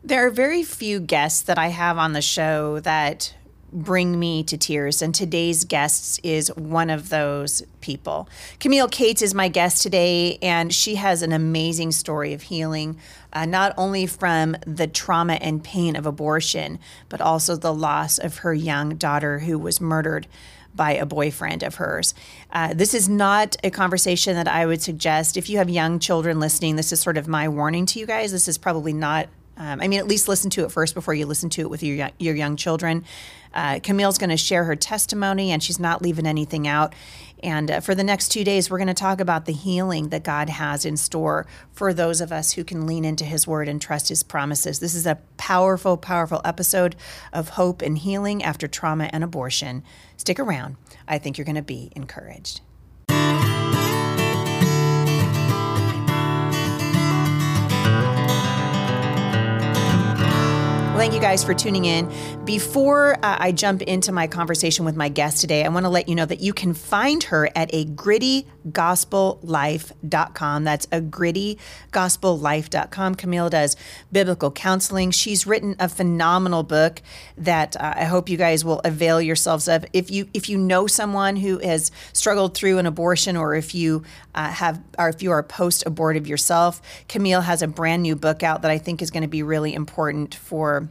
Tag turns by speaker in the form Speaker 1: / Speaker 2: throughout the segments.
Speaker 1: There are very few guests that I have on the show that bring me to tears, and today's guest is one of those people. Camille Cates is my guest today, and she has an amazing story of healing, not only from the trauma and pain of abortion, but also the loss of her young daughter who was murdered by a boyfriend of hers. This is not a conversation that I would suggest. If you have young children listening, this is sort of my warning to you guys. This is probably not at least listen to it first before you listen to it with your young children. Camille's going to share her testimony, and she's not leaving anything out. And for the next 2 days, we're going to talk about the healing that God has in store for those of us who can lean into His Word and trust His promises. This is a powerful, powerful episode of hope and healing after trauma and abortion. Stick around. I think you're going to be encouraged. Well, thank you guys for tuning in. Before I jump into my conversation with my guest today, I want to let you know that you can find her at agrittygospellife.com. That's agrittygospellife.com. Camille does biblical counseling. She's written a phenomenal book that I hope you guys will avail yourselves of. If you know someone who has struggled through an abortion, or if you if you are post-abortive yourself, Camille has a brand new book out that I think is going to be really important for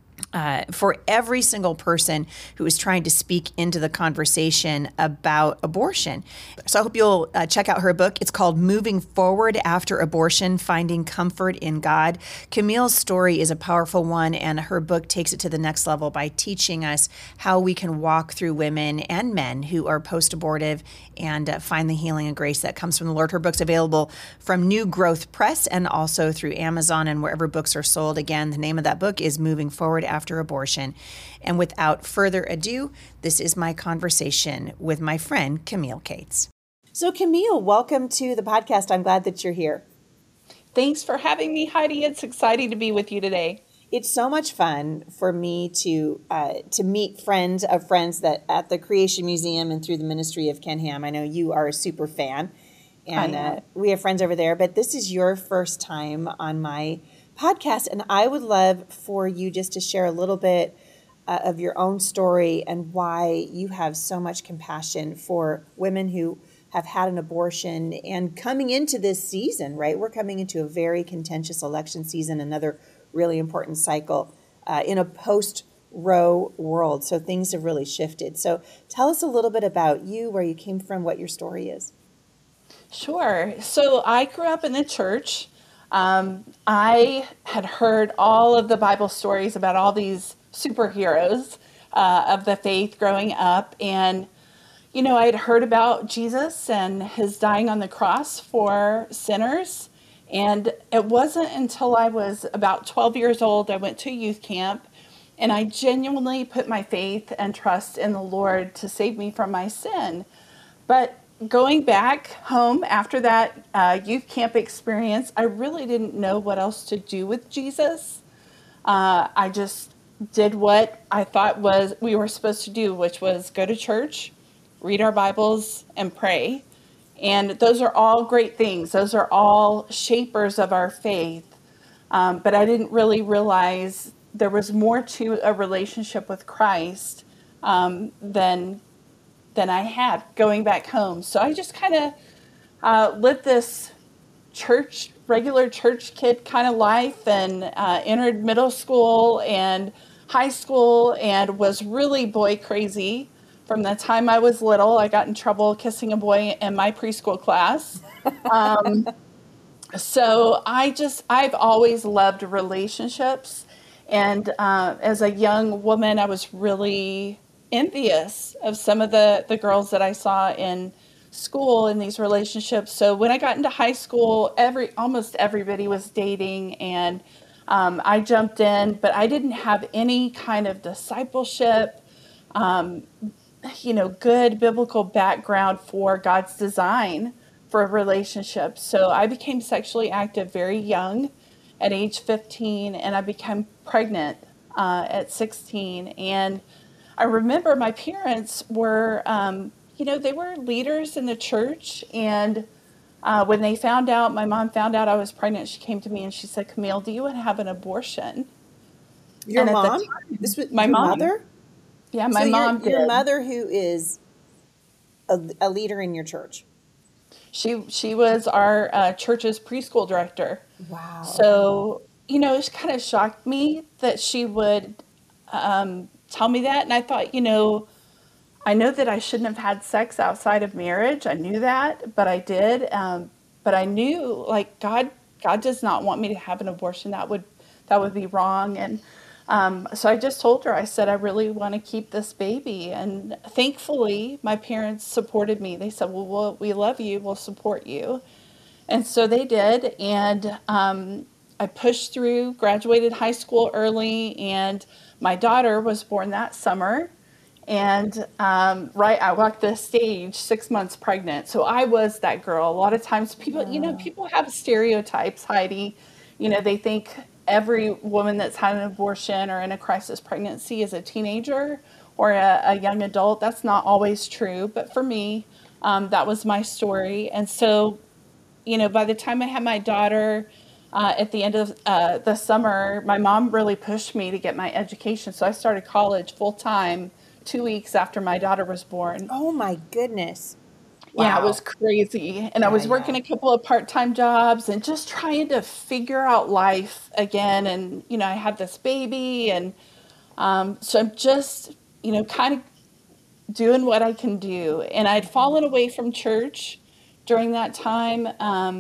Speaker 1: every single person who is trying to speak into the conversation about abortion. So I hope you'll check out her book. It's called Moving Forward After Abortion, Finding Comfort in God. Camille's story is a powerful one, and her book takes it to the next level by teaching us how we can walk through women and men who are post-abortive and find the healing and grace that comes from the Lord. Her book's available from New Growth Press and also through Amazon and wherever books are sold. Again, the name of that book is Moving Forward After Abortion. And without further ado, this is my conversation with my friend, Camille Cates. So Camille, welcome to the podcast. I'm glad that you're here.
Speaker 2: Thanks for having me, Heidi. It's exciting to be with you today.
Speaker 1: It's so much fun for me to meet friends of friends that at the Creation Museum and through the ministry of Ken Ham. I know you are a super fan, and we have friends over there, but this is your first time on my podcast, and I would love for you just to share a little bit of your own story and why you have so much compassion for women who have had an abortion and coming into this season, right? We're coming into a very contentious election season, another really important cycle in a post-Roe world. So things have really shifted. So tell us a little bit about you, where you came from, what your story is.
Speaker 2: Sure. So I grew up in the church. I had heard all of the Bible stories about all these superheroes of the faith growing up. And, you know, I had heard about Jesus and his dying on the cross for sinners. And it wasn't until I was about 12 years old, I went to a youth camp, and I genuinely put my faith and trust in the Lord to save me from my sin. But going back home after that youth camp experience, I really didn't know what else to do with Jesus. I just did what I thought we were supposed to do, which was go to church, read our Bibles, and pray. And those are all great things. Those are all shapers of our faith. But I didn't really realize there was more to a relationship with Christ than I had going back home. So I just kind of lived this regular church kid kind of life, and entered middle school and high school and was really boy crazy. From the time I was little, I got in trouble kissing a boy in my preschool class. So I've always loved relationships. And as a young woman, I was really envious of some of the girls that I saw in school in these relationships. So when I got into high school, almost everybody was dating, and I jumped in, but I didn't have any kind of discipleship, good biblical background for God's design for a relationship. So I became sexually active very young at age 15, and I became pregnant at 16. And I remember my parents were, they were leaders in the church. And when my mom found out I was pregnant, she came to me and she said, "Camille, do you want to have an abortion?"
Speaker 1: Your
Speaker 2: And at the
Speaker 1: mom?
Speaker 2: time,
Speaker 1: This was
Speaker 2: my
Speaker 1: your
Speaker 2: mom,
Speaker 1: mother?
Speaker 2: yeah,
Speaker 1: So
Speaker 2: my mom
Speaker 1: your
Speaker 2: did.
Speaker 1: mother, who is a leader in your church.
Speaker 2: She was our church's preschool director.
Speaker 1: Wow. Okay.
Speaker 2: So, it kind of shocked me that she would tell me that. And I thought, I know that I shouldn't have had sex outside of marriage. I knew that, but I did. But I knew, like, God does not want me to have an abortion. That would be wrong. And so I just told her, I said, I really want to keep this baby. And thankfully, my parents supported me. They said, well, we love you. We'll support you. And so they did. And I pushed through, graduated high school early, and my daughter was born that summer. And I walked the stage 6 months pregnant. So I was that girl. A lot of times people have stereotypes, Heidi. They think every woman that's had an abortion or in a crisis pregnancy is a teenager or a young adult. That's not always true. But for me, that was my story. And so, by the time I had my daughter, at the end of the summer, my mom really pushed me to get my education. So I started college full time 2 weeks after my daughter was born.
Speaker 1: Oh my goodness.
Speaker 2: Yeah, it was
Speaker 1: Wow.
Speaker 2: crazy. And I
Speaker 1: Yeah,
Speaker 2: was working
Speaker 1: yeah.
Speaker 2: a couple of part-time jobs and just trying to figure out life again. And, I had this baby. And so I'm just, kind of doing what I can do. And I'd fallen away from church during that time.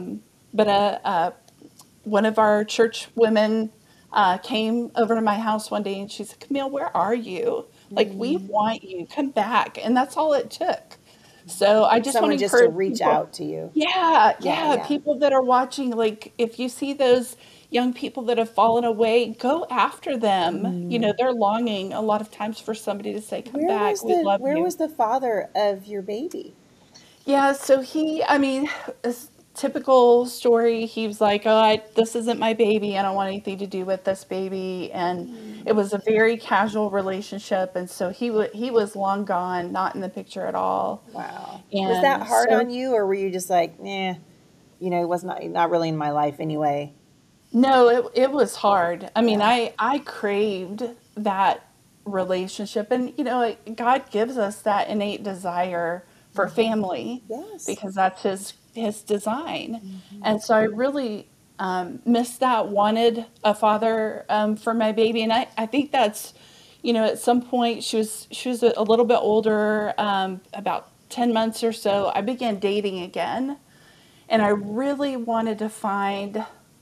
Speaker 2: But one of our church women came over to my house one day and she said, Camille, where are you? Like, we want you. Come back. And that's all it took. So I just want
Speaker 1: Someone
Speaker 2: to
Speaker 1: just to
Speaker 2: encourage
Speaker 1: reach
Speaker 2: people.
Speaker 1: out to you.
Speaker 2: Yeah,
Speaker 1: Yeah,
Speaker 2: yeah.
Speaker 1: yeah.
Speaker 2: People that are watching, like, if you see those young people that have fallen away, go after them. They're longing a lot of times for somebody to say, come back. We love
Speaker 1: Where
Speaker 2: you.
Speaker 1: was the father of your baby?
Speaker 2: Yeah, so a typical story, he was like, "Oh, this isn't my baby. I don't want anything to do with this baby." And it was a very casual relationship, and so he was long gone, not in the picture at all.
Speaker 1: Wow. Was that
Speaker 2: And
Speaker 1: hard
Speaker 2: so
Speaker 1: on you, or were you just like, it was not really in my life anyway?
Speaker 2: no, it was hard. I mean,
Speaker 1: Yeah.
Speaker 2: I craved that relationship, and God gives us that innate desire for family
Speaker 1: Yes.
Speaker 2: because that's his design. And so I really missed that, wanted a father for my baby. And I think that's, at some point she was a little bit older, about 10 months or so, I began dating again. And I really wanted to find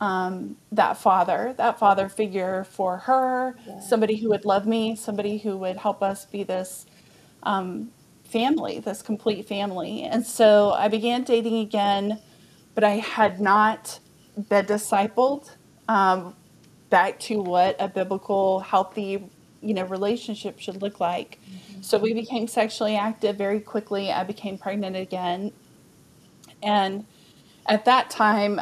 Speaker 2: that father figure for her,
Speaker 1: Yeah.
Speaker 2: somebody who would love me, somebody who would help us be this family, this complete family. And so I began dating again, but I had not been discipled back to what a biblical, healthy, relationship should look like. So we became sexually active very quickly. I became pregnant again. And at that time,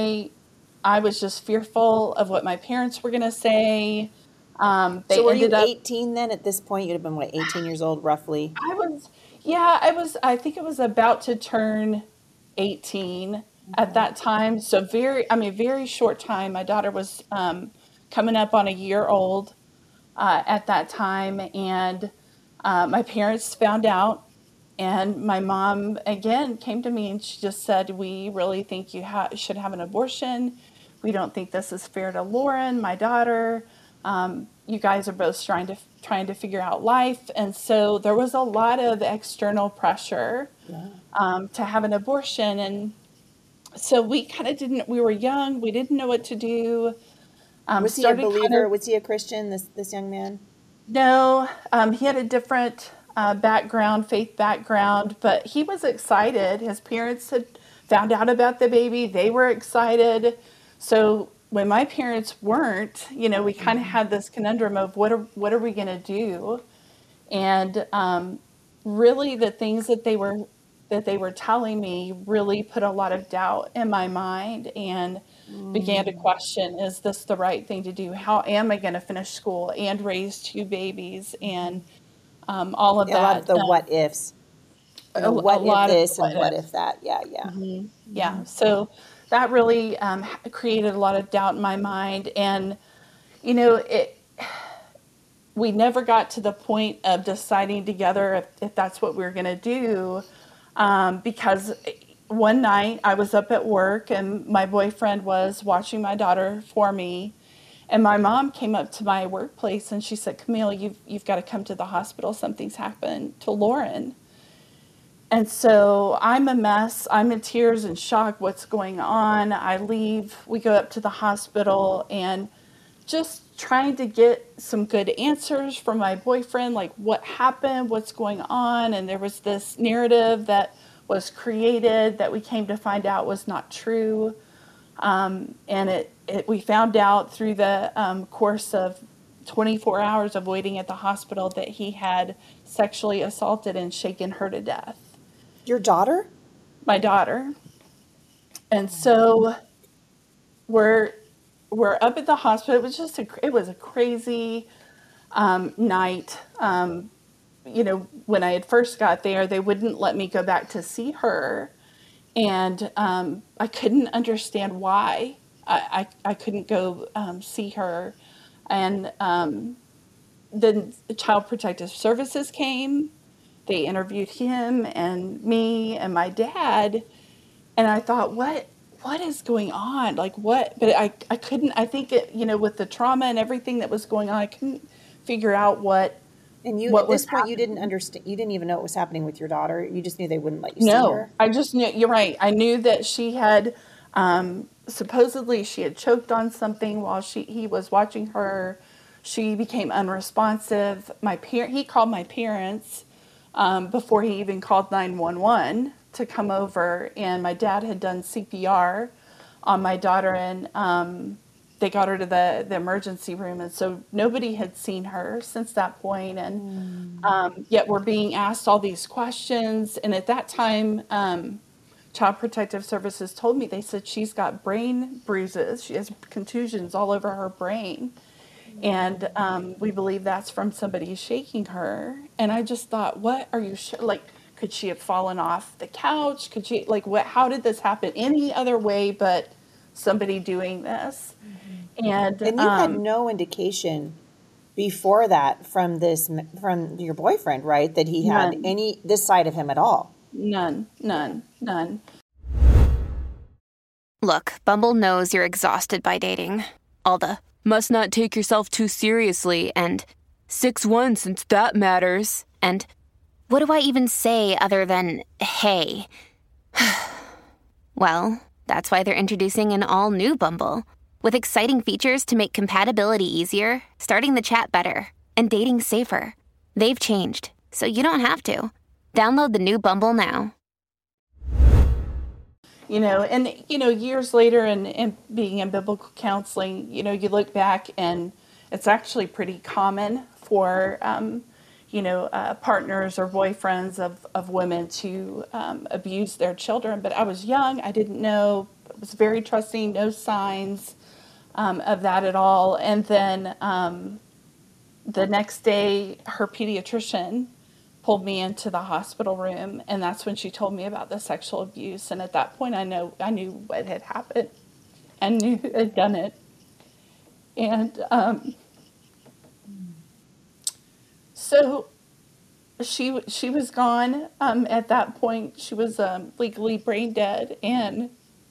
Speaker 2: I was just fearful of what my parents were going to say.
Speaker 1: So
Speaker 2: They
Speaker 1: were you
Speaker 2: ended up
Speaker 1: 18 then? At this point, you'd have been what, 18 years old roughly?
Speaker 2: I was, yeah, I think it was about to turn 18 at
Speaker 1: Okay.
Speaker 2: that time. So very short time. My daughter was coming up on a year old at that time. And my parents found out. And my mom, again, came to me and she just said, we really think you should have an abortion. We don't think this is fair to Lauren, my daughter. You guys are both trying to figure out life. And so there was a lot of external pressure
Speaker 1: Yeah.
Speaker 2: to have an abortion. And so we kind of we were young, we didn't know what to do.
Speaker 1: Was he a
Speaker 2: Started kind
Speaker 1: believer?
Speaker 2: of,
Speaker 1: Was he a Christian, this young man?
Speaker 2: no, he had a different background, faith background, but he was excited. His parents had found out about the baby. They were excited. So when my parents weren't, we kind of had this conundrum of what are we going to do? And really, the things that they were telling me really put a lot of doubt in my mind and began to
Speaker 1: Mm.
Speaker 2: question, is this the right thing to do? How am I going to finish school and raise two babies and all of
Speaker 1: A lot of
Speaker 2: that?
Speaker 1: the what ifs.
Speaker 2: A
Speaker 1: What if
Speaker 2: lot of
Speaker 1: this and
Speaker 2: what
Speaker 1: what
Speaker 2: if.
Speaker 1: if that? Yeah, yeah.
Speaker 2: Yeah. So that really created a lot of doubt in my mind. And, it. we never got to the point of deciding together if that's what we were going to do, because one night I was up at work and my boyfriend was watching my daughter for me. And my mom came up to my workplace and she said, Camille, you've got to come to the hospital. Something's happened to Lauren. And so I'm a mess. I'm in tears and shock. What's going on? I leave. We go up to the hospital and just trying to get some good answers from my boyfriend, like what happened, what's going on. And there was this narrative that was created that we came to find out was not true. And we found out through the course of 24 hours of waiting at the hospital that he had sexually assaulted and shaken her to death.
Speaker 1: Your daughter?
Speaker 2: My daughter. And so we're up at the hospital. It was just it was a crazy night. When I had first got there, they wouldn't let me go back to see her. And I couldn't understand why I couldn't go see her. And then the Child Protective Services came. They interviewed him and me and my dad. And I thought, what is going on? Like what? But I couldn't, I think with the trauma and everything that was going on, I couldn't figure out what.
Speaker 1: And at this point, you didn't understand, you didn't even know what was happening with your daughter. You just knew they wouldn't let you see her.
Speaker 2: I just knew, you're right. I knew that she had, supposedly she had choked on something while he was watching her. She became unresponsive. He called my parents before he even called 911 to come over. And my dad had done CPR on my daughter, and they got her to the emergency room. And so nobody had seen her since that point. And yet we're being asked all these questions. And at that time, Child Protective Services told me, they said she's got brain bruises. She has contusions all over her brain. And we believe that's from somebody shaking her. And I just thought, what are you like, could she have fallen off the couch? Could she, like, how did this happen any other way but somebody doing this? And
Speaker 1: you had no indication before that from your boyfriend, right? That he had this side of him at all?
Speaker 2: None.
Speaker 3: Look, Bumble knows you're exhausted by dating. All the must not take yourself too seriously and 6'1" since that matters. And what do I even say other than, hey? Well, that's why they're introducing an all-new Bumble. With exciting features to make compatibility easier, starting the chat better, and dating safer. They've changed, so you don't have to. Download the new Bumble now.
Speaker 2: Years later and being in biblical counseling, you look back and it's actually pretty common for, partners or boyfriends of women to abuse their children. But I was young. I didn't know. I was very trusting, no signs of that at all. And then the next day, her pediatrician pulled me into the hospital room, and that's when she told me about the sexual abuse. And at that point, I knew what had happened and knew who had done it. And so she was gone. At that point, she was legally brain dead, and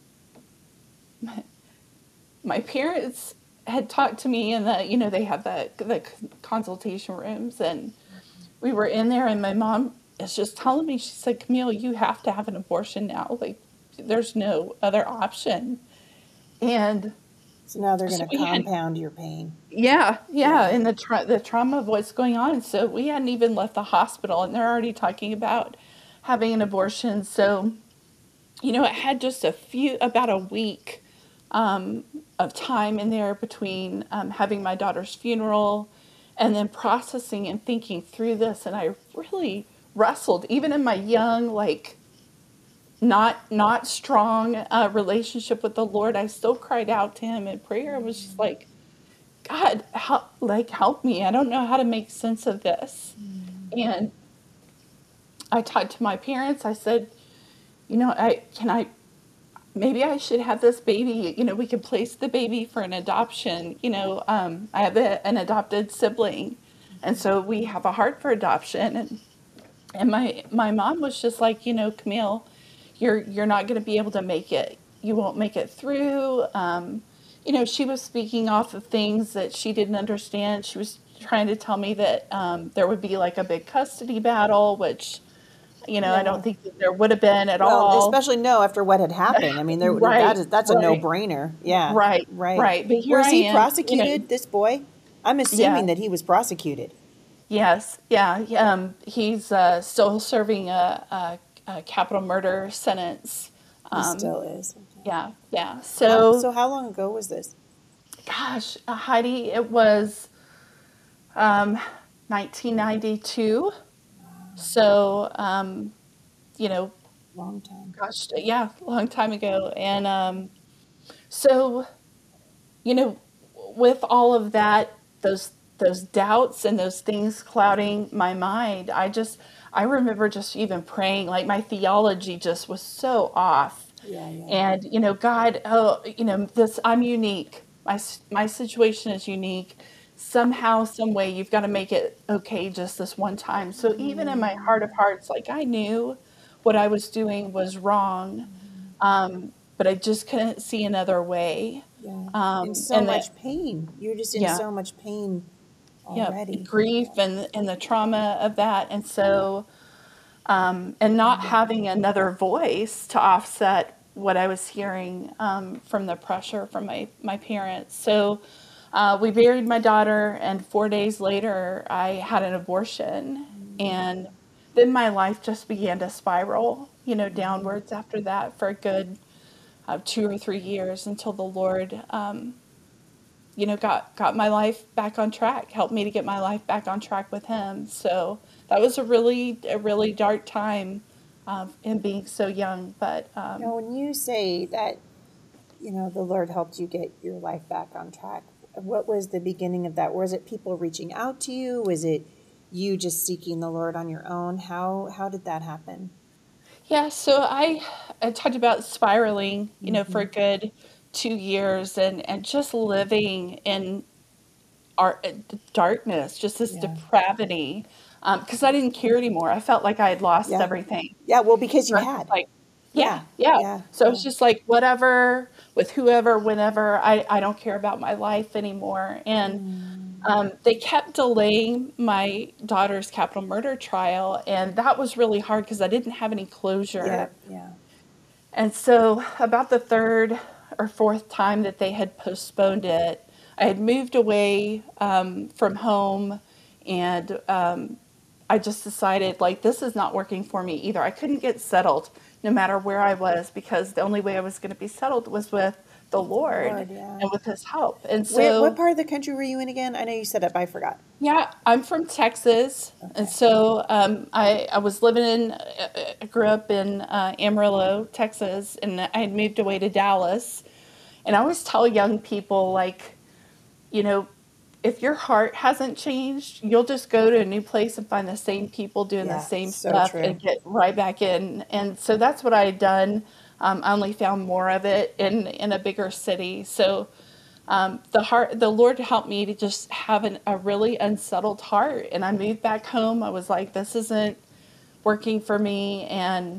Speaker 2: my parents had talked to me, and they have the consultation rooms, and we were in there, and my mom is just telling me, she said, Camille, you have to have an abortion now. Like, there's no other option. And
Speaker 1: so now they're going to compound your pain.
Speaker 2: Yeah. And the trauma of what's going on. So we hadn't even left the hospital, and they're already talking about having an abortion. So, it had just about a week of time in there between having my daughter's funeral and then processing and thinking through this. And I really wrestled, even in my young, not strong relationship with the Lord. I still cried out to him in prayer. I was just like, God, help me. I don't know how to make sense of this. And I talked to my parents. I said, maybe I should have this baby. We could place the baby for an adoption. I have an adopted sibling. And so we have a heart for adoption. And my mom was just like, Camille, you're not going to be able to make it. You won't make it through. She was speaking off of things that she didn't understand. She was trying to tell me that there would be like a big custody battle, which, I
Speaker 1: Yeah.
Speaker 2: don't think that there would have been at
Speaker 1: Well,
Speaker 2: all.
Speaker 1: especially no after what had happened. I mean,
Speaker 2: Right,
Speaker 1: that's a
Speaker 2: right,
Speaker 1: no-brainer. Yeah,
Speaker 2: right,
Speaker 1: right.
Speaker 2: right. But here
Speaker 1: Was
Speaker 2: I
Speaker 1: he
Speaker 2: am,
Speaker 1: prosecuted, this boy? I'm
Speaker 2: yeah,
Speaker 1: assuming that he was prosecuted.
Speaker 2: yes, yeah. He's still serving a capital murder sentence.
Speaker 1: He
Speaker 2: Um,
Speaker 1: still is. Okay.
Speaker 2: yeah, yeah.
Speaker 1: So how long ago was this?
Speaker 2: Gosh, Heidi, it was um, 1992. So, you know,
Speaker 1: Long time.
Speaker 2: gosh, yeah, a long time ago. And so, you know, with all of that, those doubts and those things clouding my mind, I remember just even praying, like my theology just was so off.
Speaker 1: Yeah, yeah.
Speaker 2: And, God, oh, this, I'm unique. My situation is unique. Somehow, some way, you've got to make it okay just this one time. So even in my heart of hearts, like I knew what I was doing was wrong, but I just couldn't see another way.
Speaker 1: Yeah. In so
Speaker 2: And that,
Speaker 1: much pain. You're just in
Speaker 2: yeah,
Speaker 1: so much pain
Speaker 2: yeah,
Speaker 1: already.
Speaker 2: grief and the trauma of that. And so, and not having another voice to offset what I was hearing from the pressure from my parents. So we buried my daughter, and 4 days later, I had an abortion. And then my life just began to spiral, downwards after that for a good 2 or 3 years until the Lord, got my life back on track, helped me to get my life back on track with Him. So that was a really dark time, in being so young. But
Speaker 1: Now, when you say that, the Lord helped you get your life back on track, what was the beginning of that? Was it people reaching out to you? Was it you just seeking the Lord on your own? How did that happen?
Speaker 2: yeah, so I talked about spiraling, for a
Speaker 1: Hmm.
Speaker 2: good 2 years, and just living in our darkness, just this
Speaker 1: Yeah.
Speaker 2: depravity, because I didn't care anymore. I felt like I had lost
Speaker 1: Yeah.
Speaker 2: everything.
Speaker 1: Yeah. Well, because you
Speaker 2: So I was just
Speaker 1: had.
Speaker 2: like, yeah,
Speaker 1: Yeah.
Speaker 2: yeah.
Speaker 1: Yeah.
Speaker 2: So it's
Speaker 1: Yeah.
Speaker 2: just like whatever with whoever, whenever. I don't care about my life anymore. And
Speaker 1: Mm.
Speaker 2: they kept delaying my daughter's capital murder trial, and that was really hard because I didn't have any
Speaker 1: Yeah.
Speaker 2: closure.
Speaker 1: Yeah.
Speaker 2: And so, about the third or fourth time that they had postponed it, I had moved away from home, and I just decided, like, this is not working for me either. I couldn't get settled no matter where I was because the only way I was going to be settled was with the
Speaker 1: The
Speaker 2: Lord
Speaker 1: Lord. Yeah.
Speaker 2: and with His help. And
Speaker 1: What
Speaker 2: so,
Speaker 1: part of the country were you in again? I know you said it, but I forgot.
Speaker 2: yeah, I'm from Texas, and
Speaker 1: Okay.
Speaker 2: so I was living in I grew up in Amarillo, Texas, and I had moved away to Dallas. And I always tell young people, like, you know, if your heart hasn't changed, you'll just go to a new place and find the same people doing the
Speaker 1: Yeah.
Speaker 2: same
Speaker 1: So
Speaker 2: stuff
Speaker 1: true.
Speaker 2: and get right back in. And so that's what I had done. I only found more of it in a bigger city. So the Lord helped me to just have a really unsettled heart. And I moved back home. I was like, this isn't working for me. And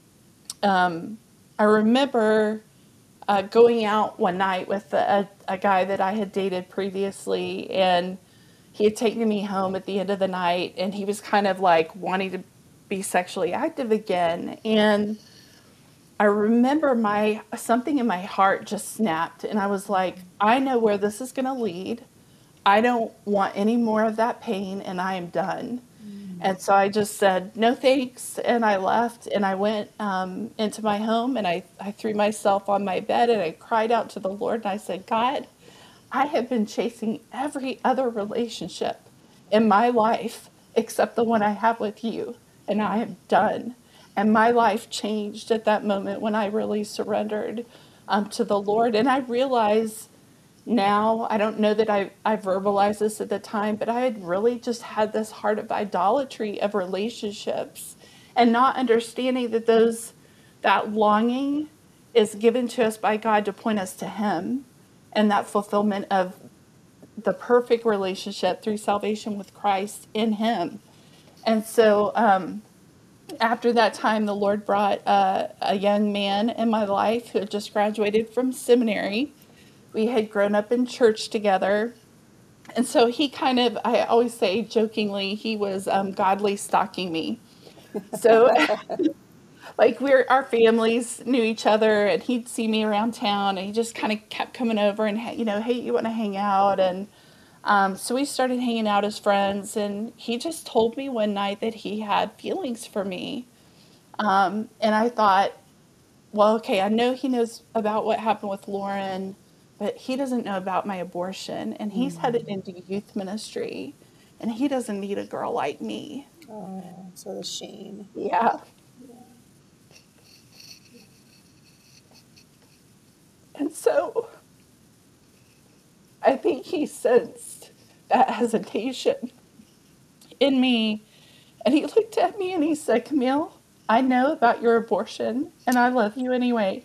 Speaker 2: I remember going out one night with a guy that I had dated previously, and he had taken me home at the end of the night, and he was kind of like wanting to be sexually active again. And I remember something in my heart just snapped, and I was like, I know where this is going to lead. I don't want any more of that pain, and I am done.
Speaker 1: Mm.
Speaker 2: And so I just said, no thanks. And I left and I went into my home, and I threw myself on my bed and I cried out to the Lord and I said, God, I have been chasing every other relationship in my life except the one I have with you. And I am done. And my life changed at that moment when I really surrendered to the Lord. And I realized now, I don't know that I verbalized this at the time, but I had really just had this heart of idolatry of relationships and not understanding that that longing is given to us by God to point us to Him and that fulfillment of the perfect relationship through salvation with Christ in him. And so after that time, the Lord brought a young man in my life who had just graduated from seminary. We had grown up in church together. And so he kind of, I always say jokingly, he was godly stalking me. So like our families knew each other, and he'd see me around town, and he just kind of kept coming over and, hey, you want to hang out? And so we started hanging out as friends, and he just told me one night that he had feelings for me. And I thought, well, okay, I know he knows about what happened with Lauren, but he doesn't know about my abortion, and he's headed into youth ministry, and he doesn't need a girl like me.
Speaker 1: Oh, so the shame.
Speaker 2: Yeah. And so I think he sensed that hesitation in me, and he looked at me and he said, Camille, I know about your abortion, and I love you anyway.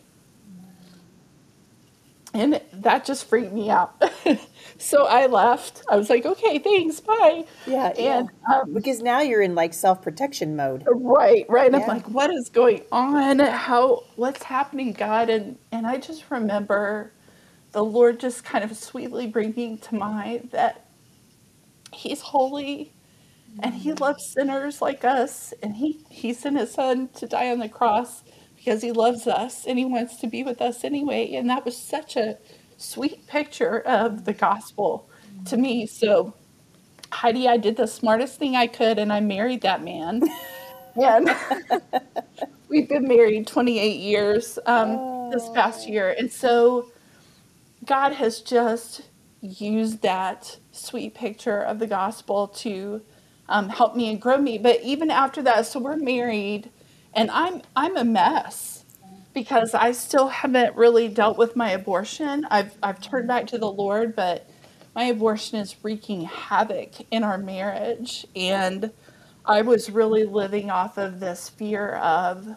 Speaker 2: And that just freaked me out. So I left. I was like, okay, thanks, bye.
Speaker 1: Yeah,
Speaker 2: And
Speaker 1: because now you're in like self-protection mode.
Speaker 2: right. And
Speaker 1: Yeah.
Speaker 2: I'm like, what is going on? What's happening, God? And I just remember the Lord just kind of sweetly bringing to mind that he's holy and he loves sinners like us. And he sent his son to die on the cross because he loves us and he wants to be with us anyway. And that was such a sweet picture of the gospel to me. So, Heidi, I did the smartest thing I could, and I married that man. And we've been married 28 years this past year. And so God has just used that sweet picture of the gospel to help me and grow me. But even after that, so we're married, and I'm a mess because I still haven't really dealt with my abortion. I've turned back to the Lord, but my abortion is wreaking havoc in our marriage. And I was really living off of this fear of,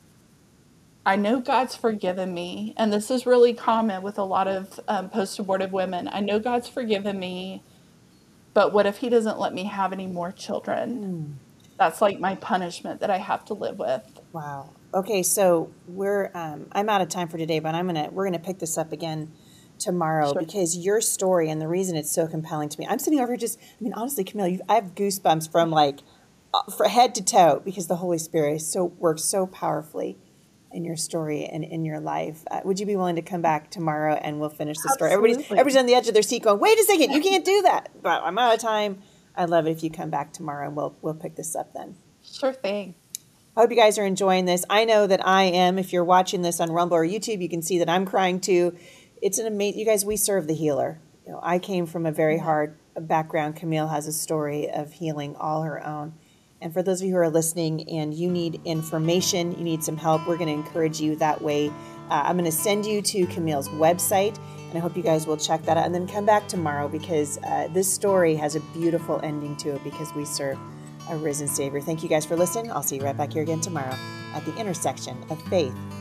Speaker 2: I know God's forgiven me, and this is really common with a lot of post-abortive women. I know God's forgiven me, but what if he doesn't let me have any more children? That's like my punishment that I have to live with.
Speaker 1: Wow. Okay, so I'm out of time for today, but we're gonna pick this up again tomorrow.
Speaker 2: Sure.
Speaker 1: Because your story and the reason it's so compelling to me, I'm sitting over here honestly, Camille, I have goosebumps from from head to toe because the Holy Spirit works so powerfully in your story and in your life. Would you be willing to come back tomorrow and we'll finish the story?
Speaker 2: Absolutely.
Speaker 1: Everybody's on the edge of their seat going, wait a second, you can't do that. But I'm out of time. I'd love it if you come back tomorrow and we'll pick this up then.
Speaker 2: Sure thing.
Speaker 1: I hope you guys are enjoying this. I know that I am. If you're watching this on Rumble or YouTube, you can see that I'm crying too. It's an amazing, you guys, we serve the healer. I came from a very hard background. Camille has a story of healing all her own. And for those of you who are listening and you need information, you need some help, we're going to encourage you that way. I'm going to send you to Camille's website, and I hope you guys will check that out. And then come back tomorrow because this story has a beautiful ending to it because we serve a risen Savior. Thank you guys for listening. I'll see you right back here again tomorrow at the intersection of faith